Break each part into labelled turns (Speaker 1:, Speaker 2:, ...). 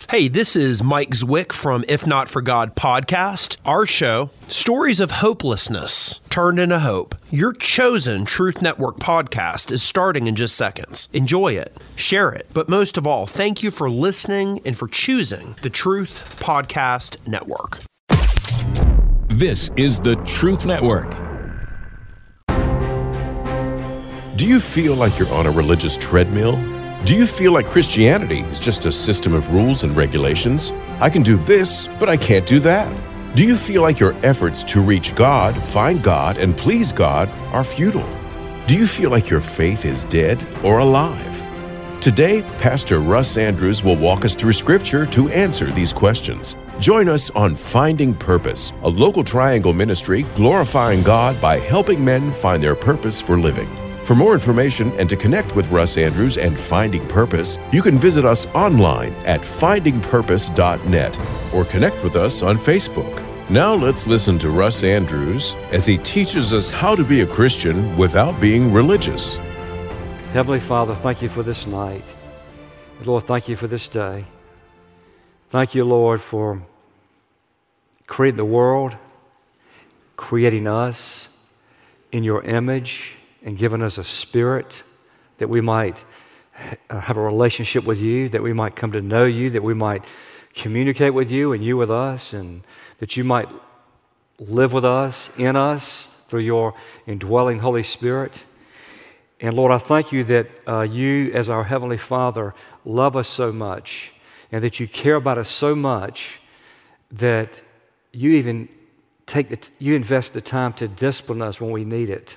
Speaker 1: Hey, this is Mike Zwick from If Not For God podcast. Our show, Stories of Hopelessness Turned into Hope. Your chosen Truth Network podcast is starting in just seconds. Enjoy it, share it, but most of all, thank you for listening and for choosing the Truth Podcast Network.
Speaker 2: This is the Truth Network.
Speaker 3: Do you feel like you're on a religious treadmill? Do you feel like Christianity is just a system of rules and regulations? I can do this, but I can't do that. Do you feel like your efforts to reach God, find God, and please God are futile? Do you feel like your faith is dead or alive? Today, Pastor Russ Andrews will walk us through Scripture to answer these questions. Join us on Finding Purpose, a local Triangle ministry glorifying God by helping men find their purpose for living. For more information and to connect with Russ Andrews and Finding Purpose, you can visit us online at findingpurpose.net or connect with us on Facebook. Now let's listen to Russ Andrews as he teaches us how to be a Christian without being religious.
Speaker 4: Heavenly Father, thank you for this night. Lord, thank you for this day. Thank you, Lord, for creating the world, creating us in your image, and given us a spirit that we might have a relationship with you, that we might come to know you, that we might communicate with you and you with us, and that you might live with us, in us, through your indwelling Holy Spirit. And Lord, I thank you that you, as our Heavenly Father, love us so much, and that you care about us so much that you even you invest the time to discipline us when we need it.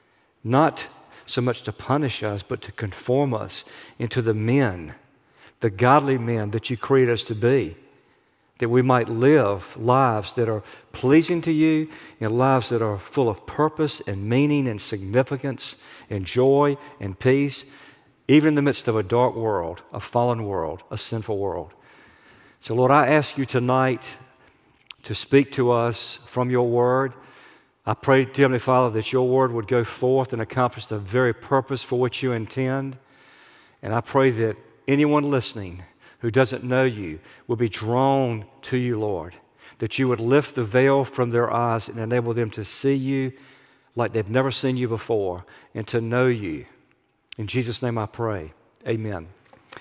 Speaker 4: Not so much to punish us, but to conform us into the men, the godly men that you create us to be, that we might live lives that are pleasing to you and lives that are full of purpose and meaning and significance and joy and peace, even in the midst of a dark world, a fallen world, a sinful world. So, Lord, I ask you tonight to speak to us from your word. I pray, dear Heavenly Father, that your word would go forth and accomplish the very purpose for which you intend. And I pray that anyone listening who doesn't know you will be drawn to you, Lord, that you would lift the veil from their eyes and enable them to see you like they've never seen you before and to know you. In Jesus' name I pray. Amen.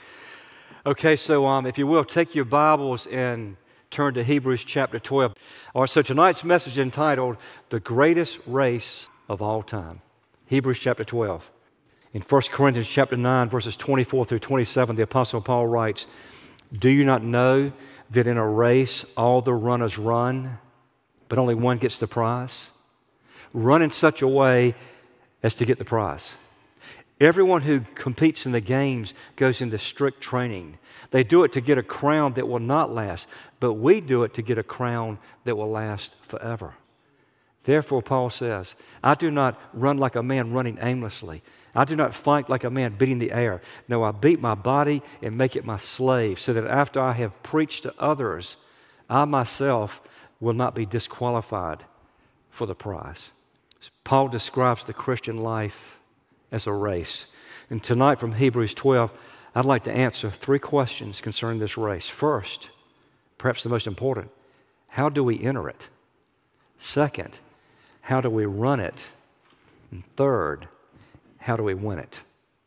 Speaker 4: Okay, so if you will, take your Bibles and turn to Hebrews chapter 12. All right, so tonight's message is entitled, The Greatest Race of All Time. Hebrews chapter 12. In 1 Corinthians chapter 9, verses 24 through 27, the Apostle Paul writes, Do you not know that in a race all the runners run, but only one gets the prize? Run in such a way as to get the prize. Everyone who competes in the games goes into strict training. They do it to get a crown that will not last, but we do it to get a crown that will last forever. Therefore, Paul says, I do not run like a man running aimlessly. I do not fight like a man beating the air. No, I beat my body and make it my slave, so that after I have preached to others, I myself will not be disqualified for the prize. Paul describes the Christian life as a race. And tonight from Hebrews 12, I'd like to answer 3 questions concerning this race. First, perhaps the most important, how do we enter it? Second, how do we run it? And third, how do we win it?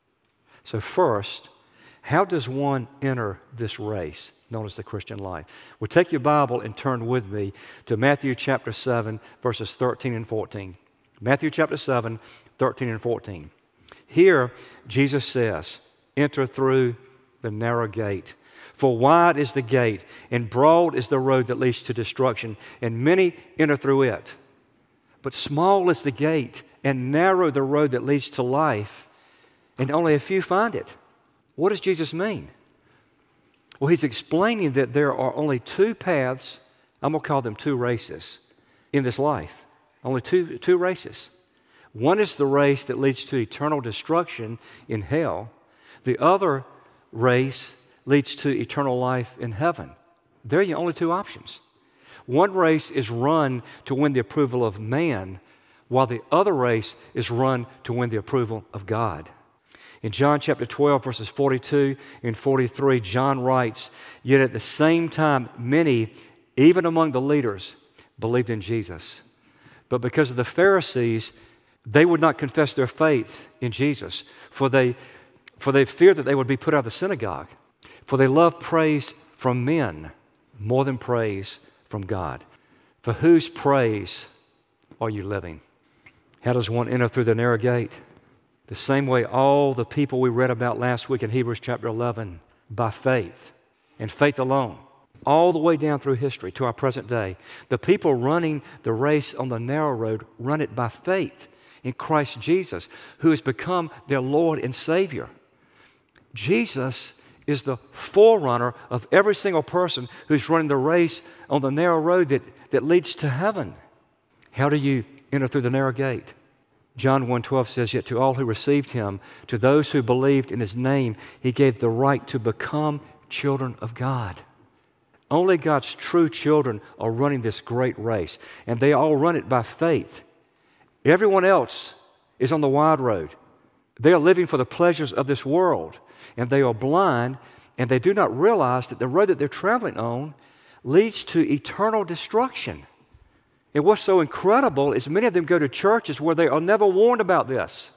Speaker 4: So first, how does one enter this race known as the Christian life? Well, take your Bible and turn with me to Matthew chapter 7, verses 13 and 14. Matthew chapter 7, 13 and 14. Here, Jesus says, enter through the narrow gate. For wide is the gate, and broad is the road that leads to destruction, and many enter through it. But small is the gate, and narrow the road that leads to life, and only a few find it. What does Jesus mean? Well, he's explaining that there are only 2 paths, I'm going to call them 2 races, in this life. Only two races. One is the race that leads to eternal destruction in hell. The other race leads to eternal life in heaven. There are your only 2 options. One race is run to win the approval of man, while the other race is run to win the approval of God. In John chapter 12, verses 42 and 43, John writes, "Yet at the same time, many, even among the leaders, believed in Jesus. But because of the Pharisees, they would not confess their faith in Jesus, for they feared that they would be put out of the synagogue. For they love praise from men more than praise from God." For whose praise are you living? How does one enter through the narrow gate? The same way all the people we read about last week in Hebrews chapter 11, by faith, and faith alone, all the way down through history to our present day. The people running the race on the narrow road run it by faith in Christ Jesus, who has become their Lord and Savior. Jesus is the forerunner of every single person who's running the race on the narrow road that leads to heaven. How do you enter through the narrow gate? John 1:12 says, "Yet to all who received him, to those who believed in his name, he gave the right to become children of God." Only God's true children are running this great race, and they all run it by faith. Everyone else is on the wide road. They are living for the pleasures of this world, and they are blind, and they do not realize that the road that they're traveling on leads to eternal destruction. And what's so incredible is many of them go to churches where they are never warned about this.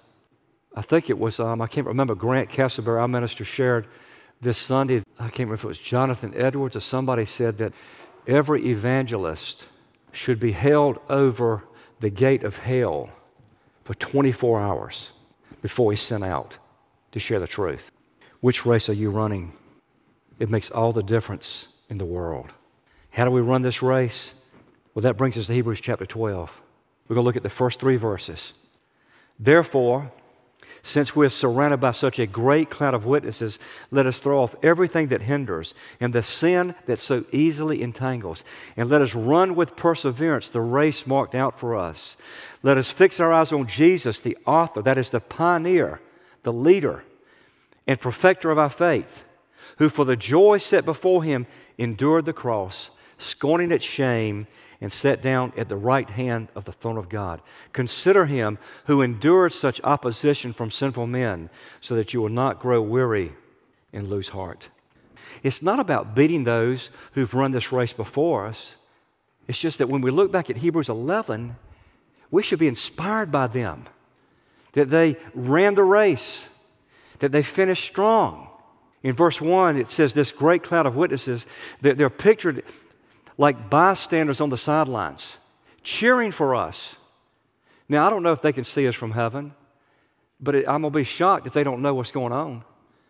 Speaker 4: I think it was, I can't remember, Grant Castleberry, our minister, shared this Sunday. I can't remember if it was Jonathan Edwards or somebody said that every evangelist should be held over the gate of hell for 24 hours before he's sent out to share the truth. Which race are you running? It makes all the difference in the world. How do we run this race? Well, that brings us to Hebrews chapter 12. We're going to look at the first 3 verses. "Therefore, since we are surrounded by such a great cloud of witnesses, let us throw off everything that hinders and the sin that so easily entangles, and let us run with perseverance the race marked out for us. Let us fix our eyes on Jesus, the author, that is the pioneer, the leader, and perfecter of our faith, who for the joy set before him endured the cross, scorning its shame, and sat down at the right hand of the throne of God. Consider him who endured such opposition from sinful men, so that you will not grow weary and lose heart." It's not about beating those who've run this race before us. It's just that when we look back at Hebrews 11, we should be inspired by them, that they ran the race, that they finished strong. In verse 1, it says this great cloud of witnesses, they're pictured like bystanders on the sidelines, cheering for us. Now, I don't know if they can see us from heaven, but I'm going to be shocked if they don't know what's going on.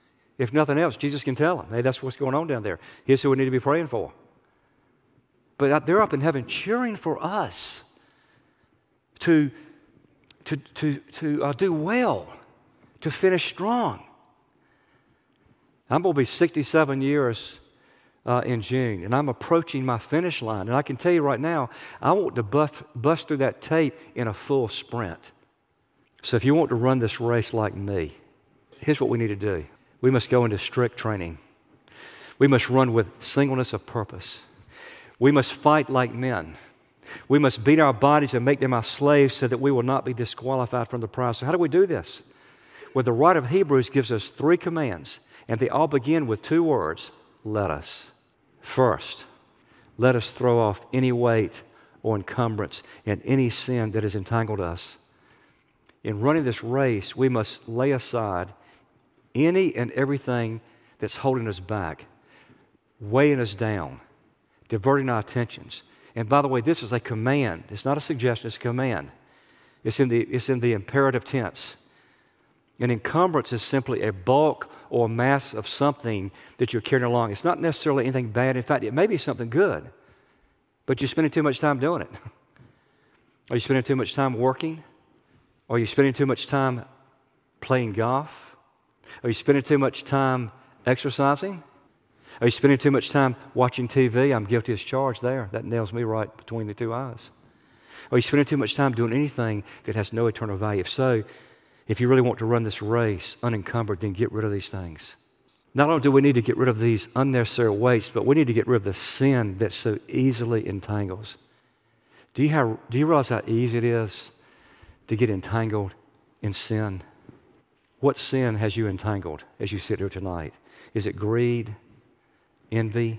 Speaker 4: If nothing else, Jesus can tell them, hey, that's what's going on down there. Here's who we need to be praying for. But they're up in heaven cheering for us to do well, to finish strong. I'm going to be 67 years in June, and I'm approaching my finish line. And I can tell you right now, I want to bust through that tape in a full sprint. So if you want to run this race like me, here's what we need to do. We must go into strict training. We must run with singleness of purpose. We must fight like men. We must beat our bodies and make them our slaves so that we will not be disqualified from the prize. So how do we do this? Well, the writer of Hebrews gives us 3 commands, and they all begin with 2 words, let us. First, let us throw off any weight or encumbrance and any sin that has entangled us. In running this race, we must lay aside any and everything that's holding us back, weighing us down, diverting our attentions. And by the way, this is a command. It's not a suggestion, it's a command. It's in the imperative tense. An encumbrance is simply a bulk or mass of something that you're carrying along. It's not necessarily anything bad. In fact, it may be something good, but you're spending too much time doing it. Are you spending too much time working? Are you spending too much time playing golf? Are you spending too much time exercising? Are you spending too much time watching TV? I'm guilty as charged there. That nails me right between the 2 eyes. Are you spending too much time doing anything that has no eternal value? If so, if you really want to run this race unencumbered, then get rid of these things. Not only do we need to get rid of these unnecessary weights, but we need to get rid of the sin that so easily entangles. Do you realize how easy it is to get entangled in sin? What sin has you entangled as you sit here tonight? Is it greed, envy,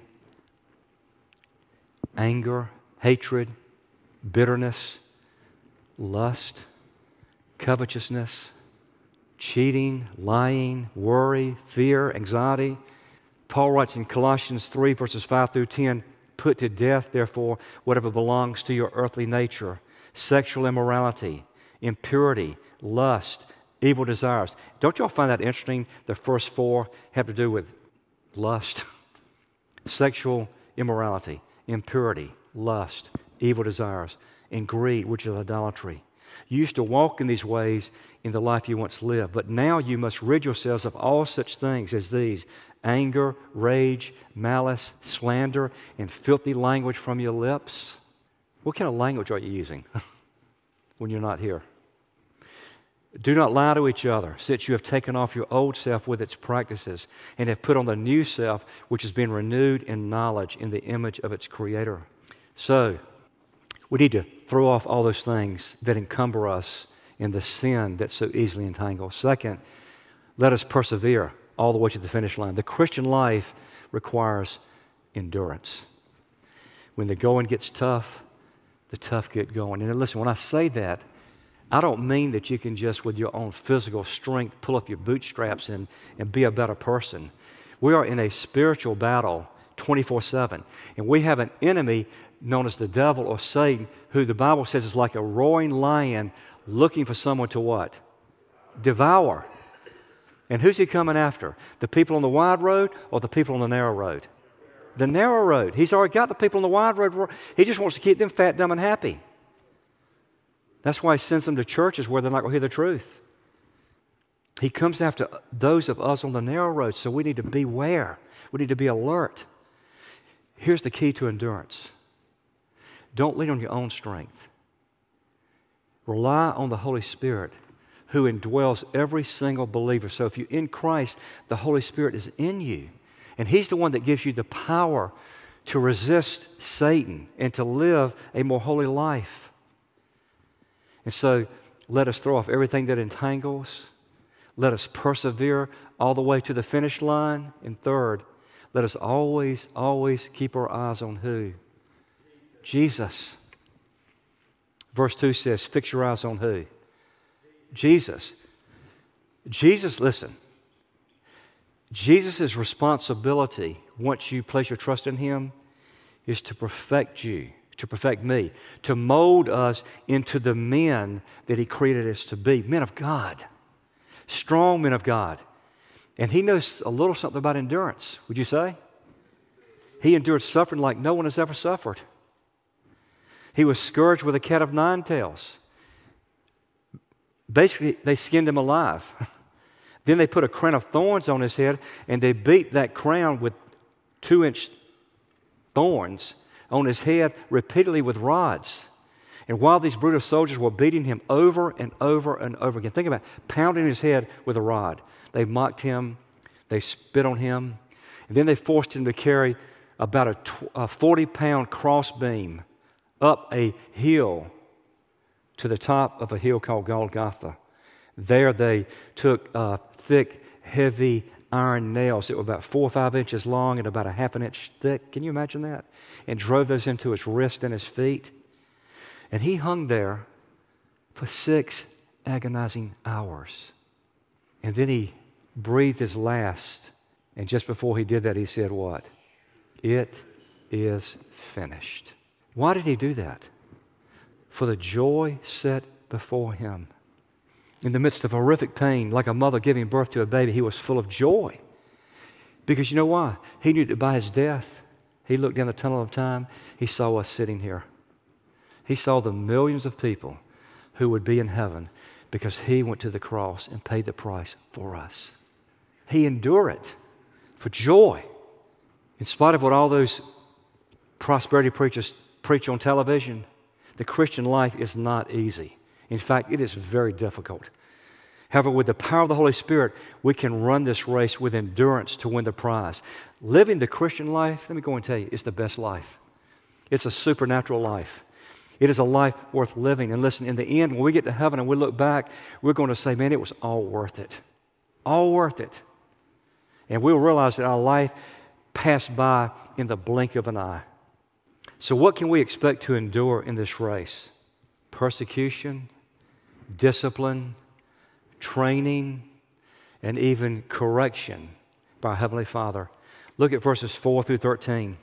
Speaker 4: anger, hatred, bitterness, lust, covetousness, cheating, lying, worry, fear, anxiety? Paul writes in Colossians 3, verses 5 through 10, put to death, therefore, whatever belongs to your earthly nature, sexual immorality, impurity, lust, evil desires. Don't y'all find that interesting? The first four have to do with lust, sexual immorality, impurity, lust, evil desires, and greed, which is idolatry. You used to walk in these ways in the life you once lived, but now you must rid yourselves of all such things as these: anger, rage, malice, slander, and filthy language from your lips. What kind of language are you using when you're not here? Do not lie to each other, since you have taken off your old self with its practices and have put on the new self, which has been renewed in knowledge in the image of its Creator. So, we need to throw off all those things that encumber us in the sin that so easily entangles. Second, let us persevere all the way to the finish line. The Christian life requires endurance. When the going gets tough, the tough get going. And listen, when I say that, I don't mean that you can just, with your own physical strength, pull up your bootstraps and be a better person. We are in a spiritual battle 24/7. And we have an enemy known as the devil or Satan, who the Bible says is like a roaring lion looking for someone to what? Devour. And who's he coming after? The people on the wide road or the people on the narrow road? The narrow road. He's already got the people on the wide road. He just wants to keep them fat, dumb, and happy. That's why he sends them to churches where they're not going to hear the truth. He comes after those of us on the narrow road, so we need to beware. We need to be alert. Here's the key to endurance. Don't lean on your own strength. Rely on the Holy Spirit, who indwells every single believer. So if you're in Christ, the Holy Spirit is in you. And He's the one that gives you the power to resist Satan and to live a more holy life. And so let us throw off everything that entangles. Let us persevere all the way to the finish line. And third, let us always, always keep our eyes on who? Jesus. Verse 2 says, fix your eyes on who? Jesus. Jesus, listen. Jesus' responsibility, once you place your trust in Him, is to perfect you, to perfect me, to mold us into the men that He created us to be, men of God, strong men of God. And He knows a little something about endurance, would you say? He endured suffering like no one has ever suffered. He was scourged with a cat of nine tails. Basically, they skinned Him alive. Then they put a crown of thorns on His head, and they beat that crown with 2-inch thorns on His head repeatedly with rods. And while these brutal soldiers were beating Him over and over and over again, think about it, pounding His head with a rod. They mocked Him, they spit on Him, and then they forced Him to carry about a 40-pound crossbeam up a hill to the top of a hill called Golgotha. There they took thick, heavy iron nails that were about 4 or 5 inches long and about a half an inch thick. Can you imagine that? And drove those into His wrist and His feet. And He hung there for 6 agonizing hours. And then He breathed His last. And just before He did that, He said what? It is finished. Why did He do that? For the joy set before Him. In the midst of horrific pain, like a mother giving birth to a baby, He was full of joy. Because you know why? He knew that by His death, He looked down the tunnel of time, He saw us sitting here. He saw the millions of people who would be in heaven because He went to the cross and paid the price for us. He endured it for joy. In spite of what all those prosperity preachers preach on television, the Christian life is not easy. In fact, it is very difficult. However, with the power of the Holy Spirit, we can run this race with endurance to win the prize. Living the Christian life, let me go and tell you, it's the best life. It's a supernatural life. It is a life worth living. And listen, in the end, when we get to heaven and we look back, we're going to say, man, it was all worth it. All worth it. And we'll realize that our life passed by in the blink of an eye. So what can we expect to endure in this race? Persecution, discipline, training, and even correction by our Heavenly Father. Look at verses 4 through 13.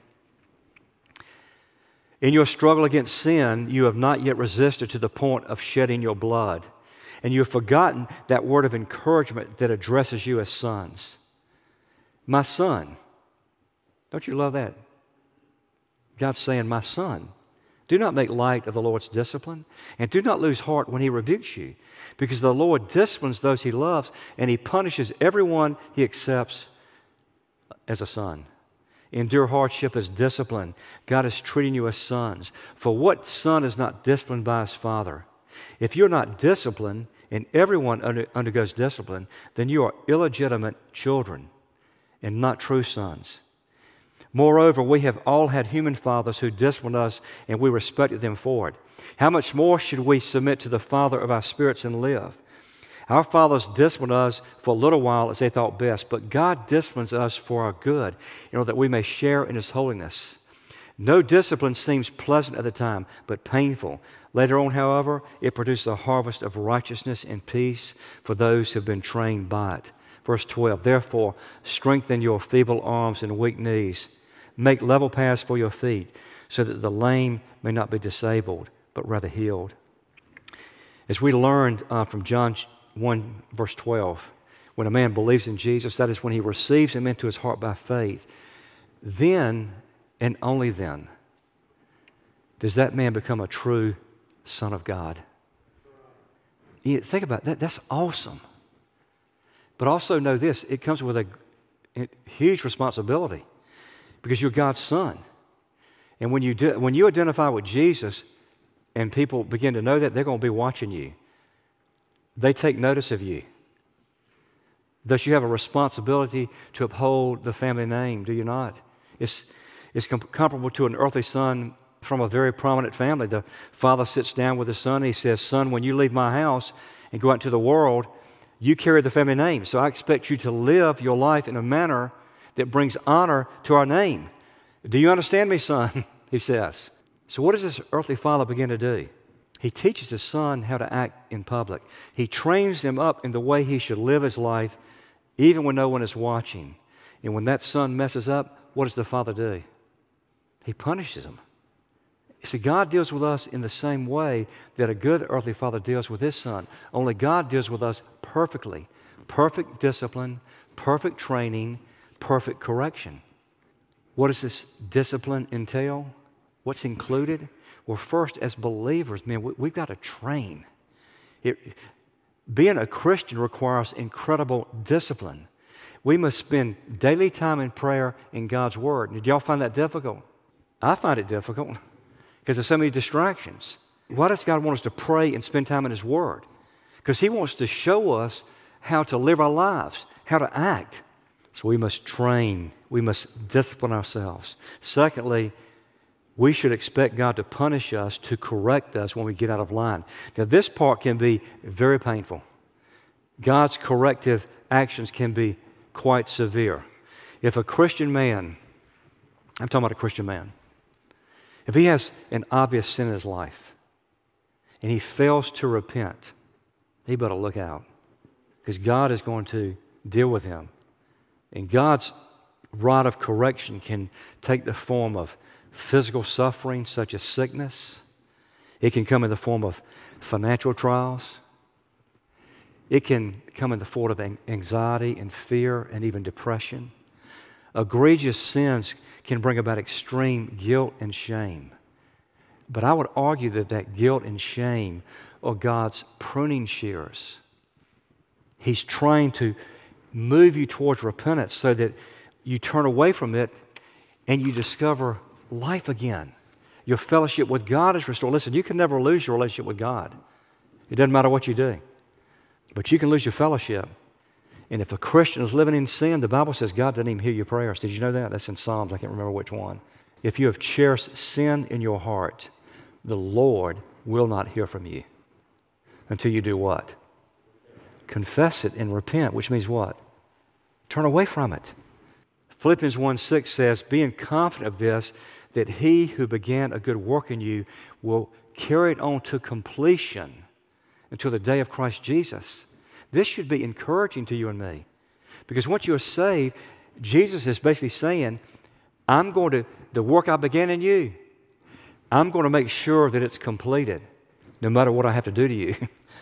Speaker 4: In your struggle against sin, you have not yet resisted to the point of shedding your blood, and you have forgotten that word of encouragement that addresses you as sons. My son. Don't you love that? God's saying, my son, do not make light of the Lord's discipline, and do not lose heart when He rebukes you, because the Lord disciplines those He loves, and He punishes everyone He accepts as a son. Endure hardship as discipline. God is treating you as sons. For what son is not disciplined by his father? If you're not disciplined, and everyone undergoes discipline, then you are illegitimate children and not true sons. Moreover, we have all had human fathers who disciplined us, and we respected them for it. How much more should we submit to the Father of our spirits and live? Our fathers disciplined us for a little while as they thought best, but God disciplines us for our good, in order that we may share in His holiness. No discipline seems pleasant at the time, but painful. Later on, however, it produces a harvest of righteousness and peace for those who have been trained by it. Verse 12, therefore, strengthen your feeble arms and weak knees. Make level paths for your feet, so that the lame may not be disabled, but rather healed. As we learned from John 1, verse 12, when a man believes in Jesus, that is when he receives Him into his heart by faith, then and only then does that man become a true son of God. Think about that. That's awesome. But also know this, it comes with a huge responsibility, because you're God's son. And when you identify with Jesus and people begin to know that, they're going to be watching you. They take notice of you. Thus you have a responsibility to uphold the family name, do you not? It's comparable to an earthly son from a very prominent family. The father sits down with his son and he says, son, when you leave my house and go out into the world, you carry the family name. So I expect you to live your life in a manner that brings honor to our name. Do you understand me, son? He says. So what does this earthly father begin to do? He teaches his son how to act in public. He trains him up in the way he should live his life, even when no one is watching. And when that son messes up, what does the father do? He punishes him. See, God deals with us in the same way that a good earthly father deals with his son. Only God deals with us perfectly. Perfect discipline, perfect training, perfect correction. What does this discipline entail? What's included? Well, first, as believers, man, we've got to train. Being a Christian requires incredible discipline. We must spend daily time in prayer in God's Word. Did y'all find that difficult? I find it difficult because there's so many distractions. Why does God want us to pray and spend time in His Word? Because He wants to show us how to live our lives, how to act. So we must train. We must discipline ourselves. Secondly, we should expect God to punish us, to correct us when we get out of line. Now, this part can be very painful. God's corrective actions can be quite severe. If a Christian man, I'm talking about a Christian man, if he has an obvious sin in his life and he fails to repent, he better look out, because God is going to deal with him. And God's rod of correction can take the form of physical suffering, such as sickness. It can come in the form of financial trials. It can come in the form of anxiety and fear and even depression. Egregious sins can bring about extreme guilt and shame. But I would argue that guilt and shame are God's pruning shears. He's trying to move you towards repentance so that you turn away from it and you discover life again. Your fellowship with God is restored. Listen, you can never lose your relationship with God. It doesn't matter what you do. But you can lose your fellowship. And if a Christian is living in sin, the Bible says God doesn't even hear your prayers. Did you know that? That's in Psalms. I can't remember which one. If you have cherished sin in your heart, the Lord will not hear from you until you do what? confess it and repent, which means what? Turn away from it. Philippians 1:6 says, being confident of this, that he who began a good work in you will carry it on to completion until the day of Christ Jesus. This should be encouraging to you and me. Because once you're saved, Jesus is basically saying, I'm going to, the work I began in you, I'm going to make sure that it's completed, no matter what I have to do to you.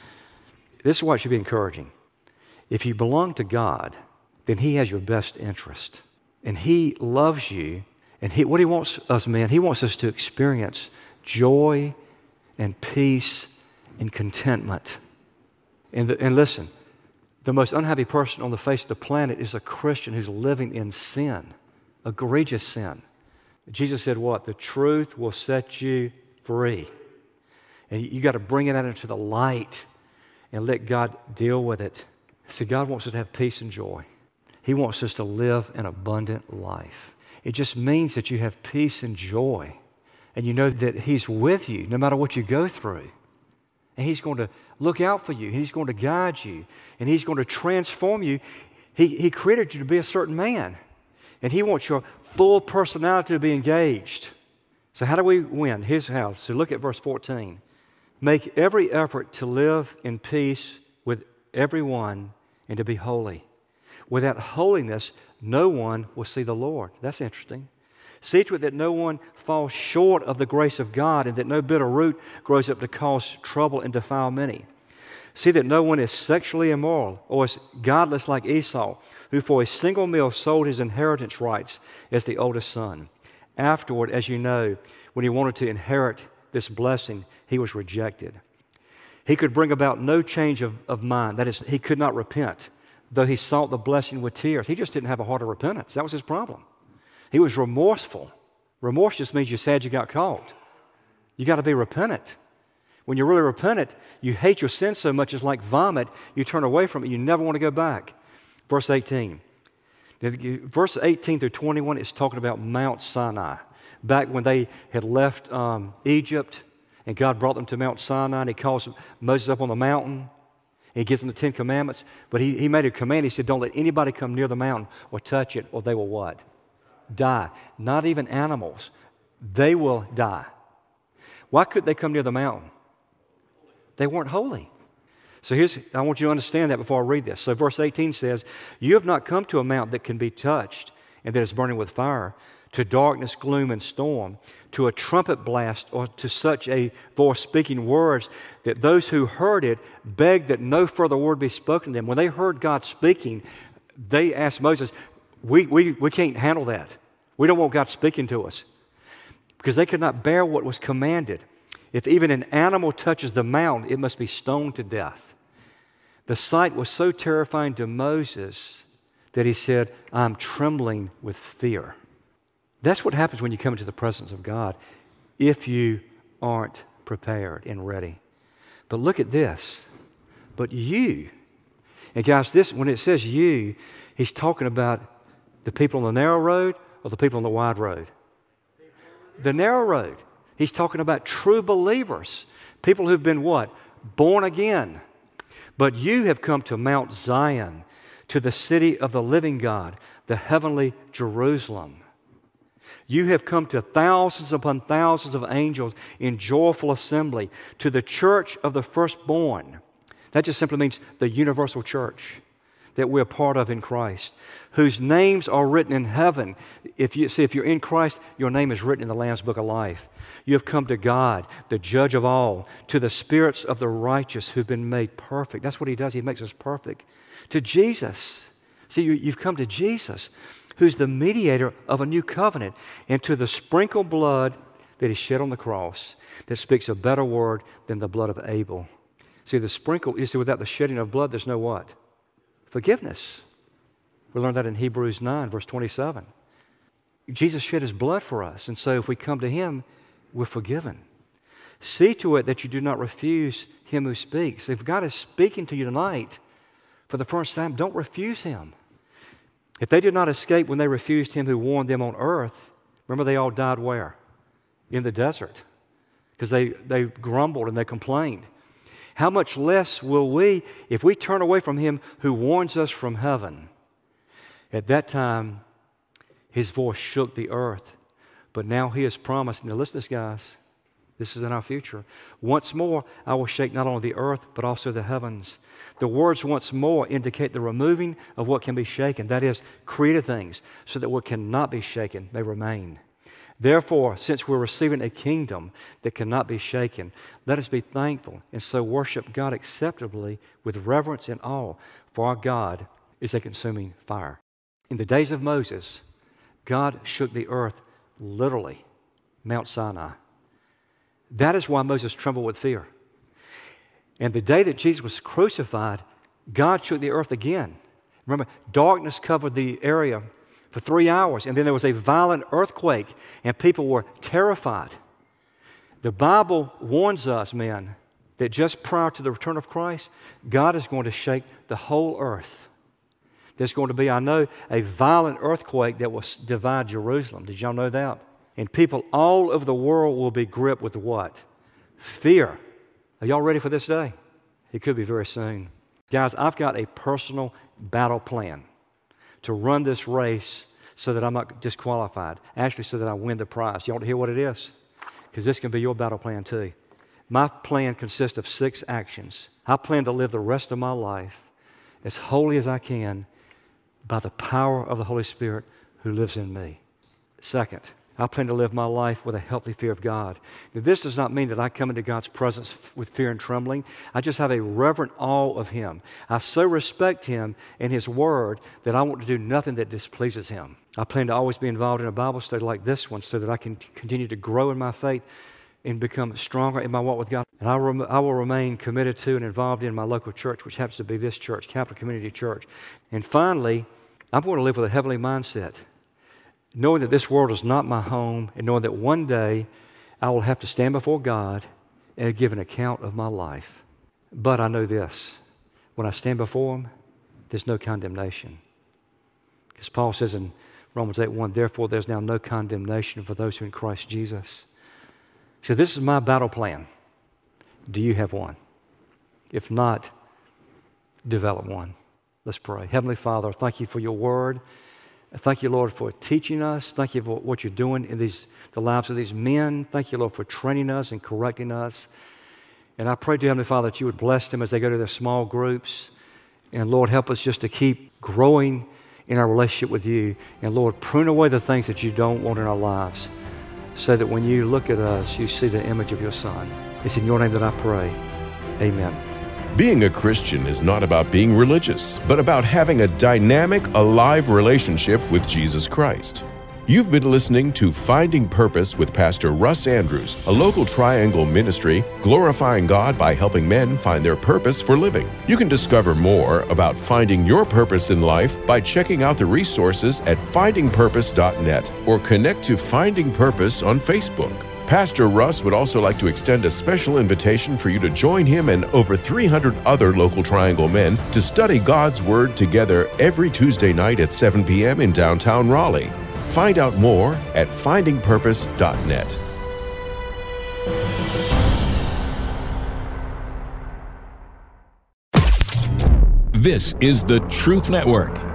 Speaker 4: This is why it should be encouraging. If you belong to God, then He has your best interest. And He loves you. And what He wants us, man, He wants us to experience joy and peace and contentment. And listen, the most unhappy person on the face of the planet is a Christian who's living in sin, egregious sin. Jesus said what? The truth will set you free. And you got to bring it out into the light and let God deal with it. See, God wants us to have peace and joy. He wants us to live an abundant life. It just means that you have peace and joy. And you know that He's with you no matter what you go through. And He's going to look out for you. He's going to guide you. And He's going to transform you. He created you to be a certain man. And He wants your full personality to be engaged. So how do we win? Here's how. So look at verse 14. Make every effort to live in peace with everyone and to be holy. Without holiness, no one will see the Lord. That's interesting. See to it that no one falls short of the grace of God and that no bitter root grows up to cause trouble and defile many. See that no one is sexually immoral or is godless like Esau, who for a single meal sold his inheritance rights as the oldest son. Afterward, as you know, when he wanted to inherit this blessing, he was rejected. He could bring about no change of mind. That is, he could not repent, though he sought the blessing with tears. He just didn't have a heart of repentance. That was his problem. He was remorseful. Remorse just means you're sad you got caught. You got to be repentant. When you're really repentant, you hate your sin so much it's like vomit. You turn away from it. You never want to go back. Verse 18. Verse 18 through 21 is talking about Mount Sinai. Back when they had left Egypt and God brought them to Mount Sinai and He calls Moses up on the mountain. He gives them the 10 Commandments. But he made a command. He said, don't let anybody come near the mountain or touch it or they will what? Die. Not even animals. They will die. Why couldn't they come near the mountain? They weren't holy. So I want you to understand that before I read this. So verse 18 says, you have not come to a mount that can be touched and that is burning with fire, to darkness, gloom, and storm, to a trumpet blast, or to such a voice speaking words that those who heard it begged that no further word be spoken to them. When they heard God speaking, they asked Moses, we can't handle that. We don't want God speaking to us. Because they could not bear what was commanded. If even an animal touches the mount, it must be stoned to death. The sight was so terrifying to Moses that he said, I'm trembling with fear. That's what happens when you come into the presence of God, if you aren't prepared and ready. But look at this. But you, and guys, this when it says you, he's talking about the people on the narrow road or the people on the wide road? The narrow road. He's talking about true believers, people who've been what? Born again. But you have come to Mount Zion, to the city of the living God, the heavenly Jerusalem. You have come to thousands upon thousands of angels in joyful assembly, to the church of the firstborn. That just simply means the universal church that we're part of in Christ, whose names are written in heaven. If you're in Christ, your name is written in the Lamb's Book of Life. You have come to God, the judge of all, to the spirits of the righteous who've been made perfect. That's what He does. He makes us perfect. To Jesus. See, you've come to Jesus, who's the mediator of a new covenant, and to the sprinkled blood that He shed on the cross that speaks a better word than the blood of Abel. See, without the shedding of blood, there's no what? Forgiveness. We learned that in Hebrews 9, verse 27. Jesus shed His blood for us, and so if we come to Him, we're forgiven. See to it that you do not refuse Him who speaks. If God is speaking to you tonight for the first time, don't refuse Him. If they did not escape when they refused Him who warned them on earth, remember they all died where? In the desert. Because they grumbled and they complained. How much less will we if we turn away from Him who warns us from heaven? At that time, His voice shook the earth. But now He has promised, now listen to this, guys, this is in our future. Once more, I will shake not only the earth, but also the heavens. The words once more indicate the removing of what can be shaken, that is, created things, so that what cannot be shaken may remain. Therefore, since we're receiving a kingdom that cannot be shaken, let us be thankful and so worship God acceptably with reverence and awe, for our God is a consuming fire. In the days of Moses, God shook the earth literally, Mount Sinai. That is why Moses trembled with fear. And the day that Jesus was crucified, God shook the earth again. Remember, darkness covered the area for 3 hours, and then there was a violent earthquake, and people were terrified. The Bible warns us, men, that just prior to the return of Christ, God is going to shake the whole earth. There's going to be, I know, a violent earthquake that will divide Jerusalem. Did y'all know that? And people all over the world will be gripped with what? Fear. Are y'all ready for this day? It could be very soon. Guys, I've got a personal battle plan to run this race so that I'm not disqualified. Actually, so that I win the prize. You want to hear what it is? Because this can be your battle plan too. My plan consists of 6 actions. I plan to live the rest of my life as holy as I can by the power of the Holy Spirit who lives in me. Second, I plan to live my life with a healthy fear of God. Now, this does not mean that I come into God's presence with fear and trembling. I just have a reverent awe of Him. I so respect Him and His Word that I want to do nothing that displeases Him. I plan to always be involved in a Bible study like this one so that I can continue to grow in my faith and become stronger in my walk with God. And I will remain committed to and involved in my local church, which happens to be this church, Capital Community Church. And finally, I'm going to live with a heavenly mindset, knowing that this world is not my home, and knowing that one day I will have to stand before God and give an account of my life. But I know this, when I stand before Him, there's no condemnation. Because Paul says in Romans 8:1, therefore there's now no condemnation for those who are in Christ Jesus. So this is my battle plan. Do you have one? If not, develop one. Let's pray. Heavenly Father, thank You for Your Word. Thank You, Lord, for teaching us. Thank You for what You're doing in the lives of these men. Thank You, Lord, for training us and correcting us. And I pray, dear Heavenly Father, that You would bless them as they go to their small groups. And Lord, help us just to keep growing in our relationship with You. And Lord, prune away the things that You don't want in our lives, so that when You look at us, You see the image of Your Son. It's in Your name that I pray. Amen.
Speaker 3: Being a Christian is not about being religious, but about having a dynamic, alive relationship with Jesus Christ. You've been listening to Finding Purpose with Pastor Russ Andrews, a local Triangle ministry glorifying God by helping men find their purpose for living. You can discover more about finding your purpose in life by checking out the resources at findingpurpose.net or connect to Finding Purpose on Facebook. Pastor Russ would also like to extend a special invitation for you to join him and over 300 other local Triangle men to study God's Word together every Tuesday night at 7 p.m. in downtown Raleigh. Find out more at findingpurpose.net.
Speaker 2: This is the Truth Network.